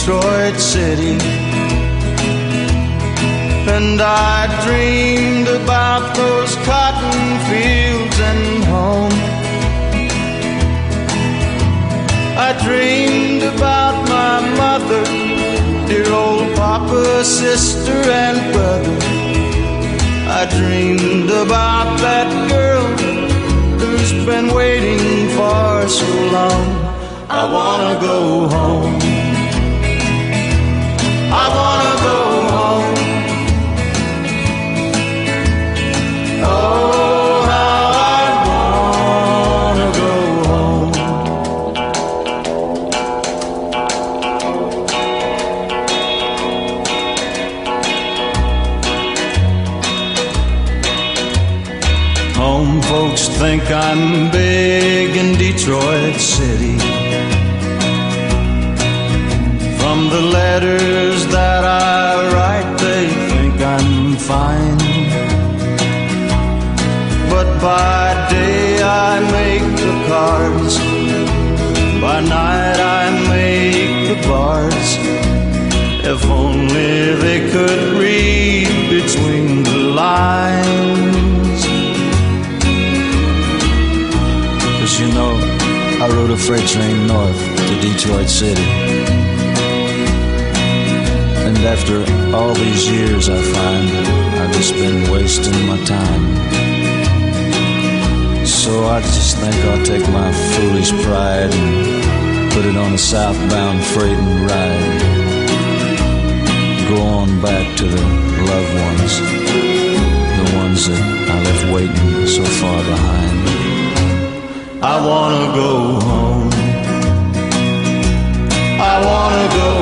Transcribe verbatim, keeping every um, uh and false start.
Detroit City. And I dreamed about those cotton fields and home. I dreamed about my mother, dear old papa, sister, and brother. I dreamed about that girl who's been waiting for so long. I wanna go home. I wanna go home. Oh, how I wanna go home. Home folks think I'm big in Detroit City. From the letters that I write, they think I'm fine. But by day I make the cards, by night I make the bars. If only they could read between the lines. 'Cause you know, I rode a freight train north to Detroit City. And after all these years I find that I've just been wasting my time. So I just think I'll take my foolish pride and put it on a southbound freight and ride. Go on back to the loved ones, the ones that I left waiting so far behind. I wanna go home. I wanna go